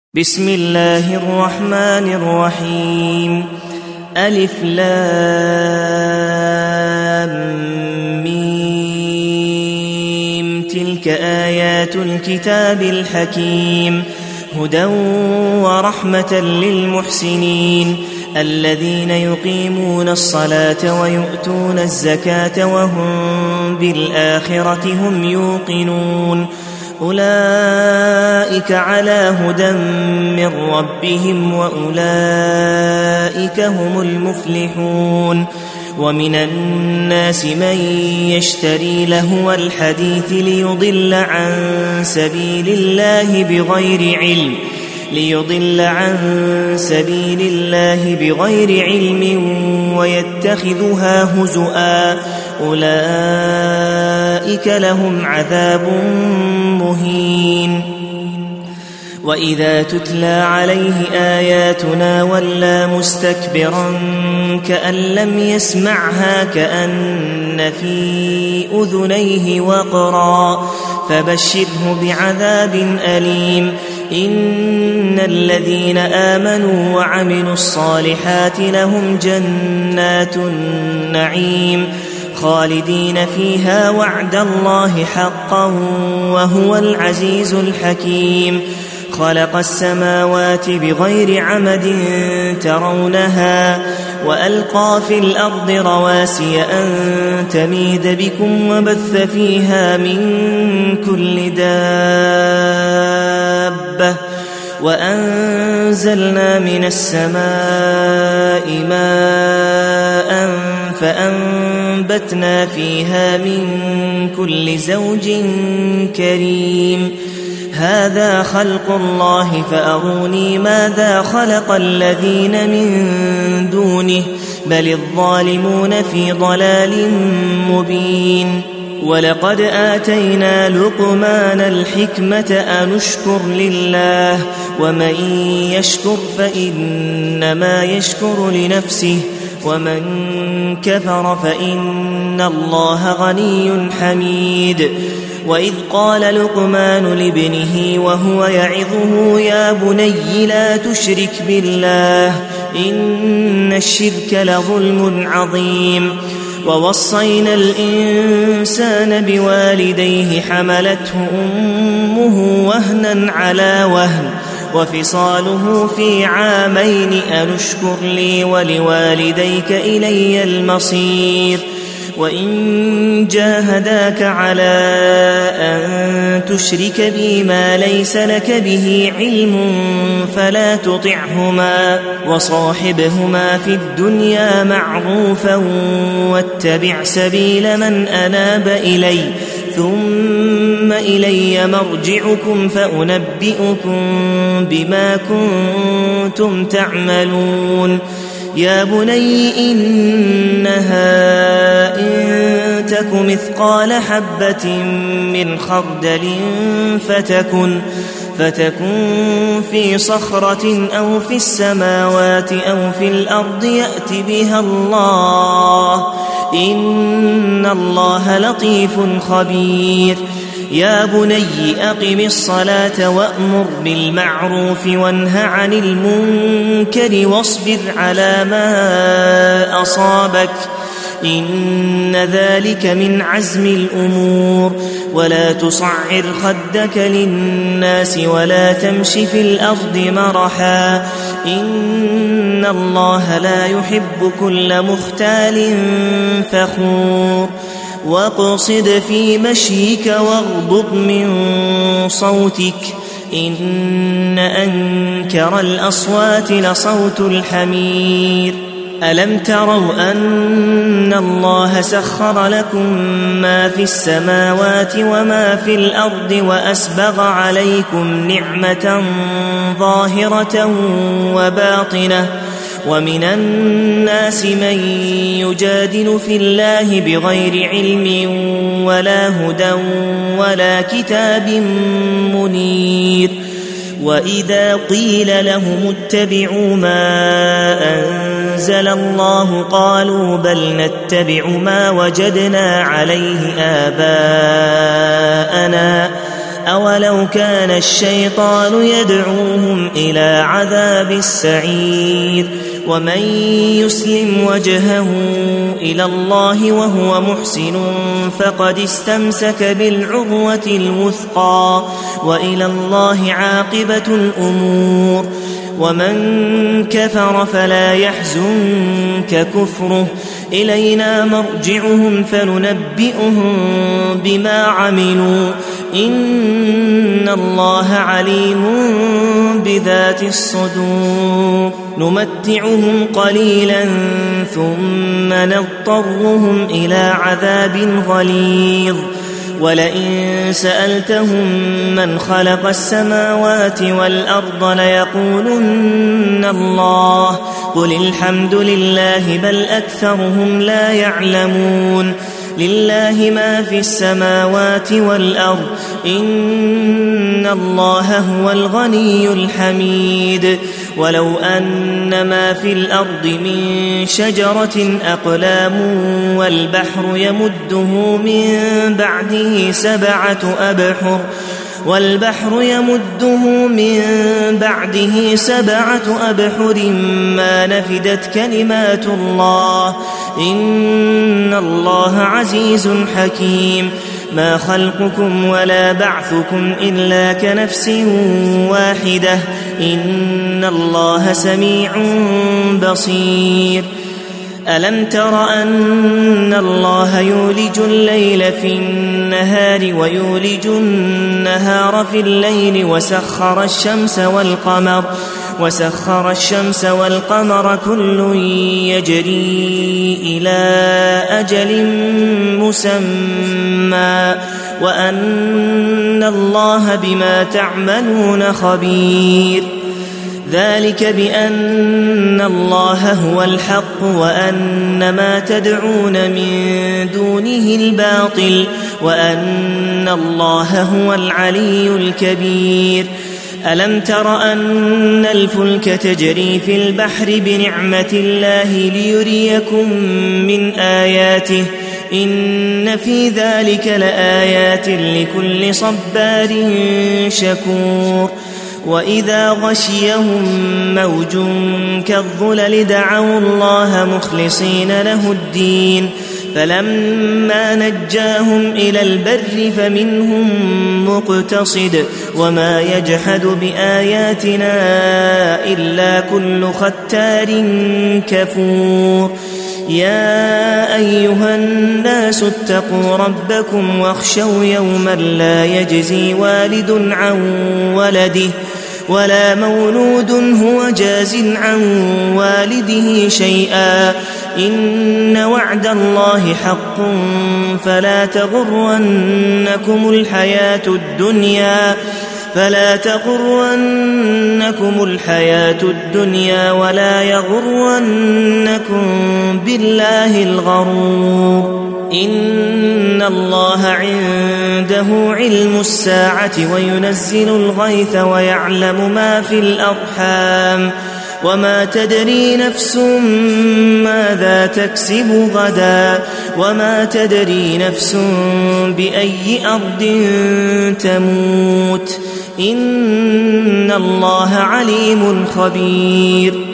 بسم الله الرحمن الرحيم. ألف لام ميم. تلك آيات الكتاب الحكيم، هدى ورحمة للمحسنين الذين يقيمون الصلاة ويؤتون الزكاة وهم بالآخرة هم يوقنون. أولئك على هدى من ربهم وأولئك هم المفلحون. ومن الناس من يشتري لهو الحديث ليضل عن سبيل الله بغير علم ويتخذها هزؤا. أولئك لهم عذاب مهين. وإذا تتلى عليه آياتنا ولى مستكبرا كأن لم يسمعها كأن في أذنيه وقرا، فبشره بعذاب أليم. إن الذين آمنوا وعملوا الصالحات لهم جنات النعيم خالدين فيها وعد الله حقا وهو العزيز الحكيم. خلق السماوات بغير عمد ترونها وألقى في الأرض رواسي أن تميد بكم وبث فيها من كل دابة وأنزلنا من السماء ماء فأنبتنا فيها من كل زوج كريم. هذا خلق الله فأروني ماذا خلق الذين من دونه بل الظالمون في ضلال مبين. ولقد آتينا لقمان الحكمة أن اشكر لله ومن يشكر فإنما يشكر لنفسه ومن كفر فإن الله غني حميد. وإذ قال لقمان لابنه وهو يعظه يا بني لا تشرك بالله إن الشرك لظلم عظيم. ووصينا الإنسان بوالديه حملته أمه وهنا على وهن وفصاله في عامين أن اشكر لي ولوالديك إلي المصير. وإن جاهداك على أن تشرك بي ما ليس لك به علم فلا تطعهما وصاحبهما في الدنيا معروفا واتبع سبيل من أناب إلي ثم إلي مرجعكم فأنبئكم بما كنتم تعملون. يا بني إنها إن تك مثقال حبة من خردل فتكن في صخرة أو في السماوات أو في الأرض يأت بها الله إن الله لطيف خبير. يا بني أقم الصلاة وأمر بالمعروف وانه عن المنكر واصبر على ما أصابك إن ذلك من عزم الأمور. ولا تصعر خدك للناس ولا تمش في الأرض مرحا إن الله لا يحب كل مختال فخور. واقصد في مشيك واغضض من صوتك إن أنكر الأصوات لصوت الحمير. ألم تروا أن الله سخر لكم ما في السماوات وما في الأرض وأسبغ عليكم نعمة ظاهرة وباطنة ومن الناس من يجادل في الله بغير علم ولا هدى ولا كتاب منير. وإذا قيل لهم اتبعوا ما أنزل الله قالوا بل نتبع ما وجدنا عليه آباءنا أولو كان الشيطان يدعوهم إلى عذاب السعير ومن يسلم وجهه إلى الله وهو محسن فقد استمسك بالعروة الوثقى وإلى الله عاقبة الأمور ومن كفر فلا يحزنك كفره إلينا مرجعهم فننبئهم بما عملوا إن الله عليم بذات الصدور نمتعهم قليلا ثم نضطرهم إلى عذاب غليظ ولئن سألتهم من خلق السماوات والأرض ليقولن الله قل الحمد لله بل أكثرهم لا يعلمون لله ما في السماوات والأرض إن الله هو الغني الحميد ولو أن ما في الأرض من شجرة أقلام والبحر يمده من بعده سبعة أبحر ما نفدت كلمات الله إن الله عزيز حكيم ما خلقكم ولا بعثكم إلا كنفس واحدة إن الله سميع بصير ألم تر أن الله يولج الليل في النهار ويولج النهار في الليل وسخر الشمس والقمر كل يجري إلى أجل مسمى وأن الله بما تعملون خبير ذلك بأن الله هو الحق وأن ما تدعون من دونه الباطل وأن الله هو العلي الكبير ألم تر أن الفلك تجري في البحر بنعمة الله ليريكم من آياته إن في ذلك لآيات لكل صبار شكور وإذا غشيهم موج كالظلل دعوا الله مخلصين له الدين فلما نجاهم إلى البر فمنهم مقتصد وما يجحد بآياتنا إلا كل ختار كفور يا أيها الناس اتقوا ربكم واخشوا يوما لا يجزي والد عن ولده ولا مولود هو جاز عن والده شيئا إن وعد الله حق فلا تغرنكم الحياة الدنيا ولا يغرنكم بالله الغرور إن الله عنده علم الساعة وينزل الغيث ويعلم ما في الأرحام وما تدري نفس ماذا تكسب غدا وما تدري نفس بأي أرض تموت إن الله عليم خبير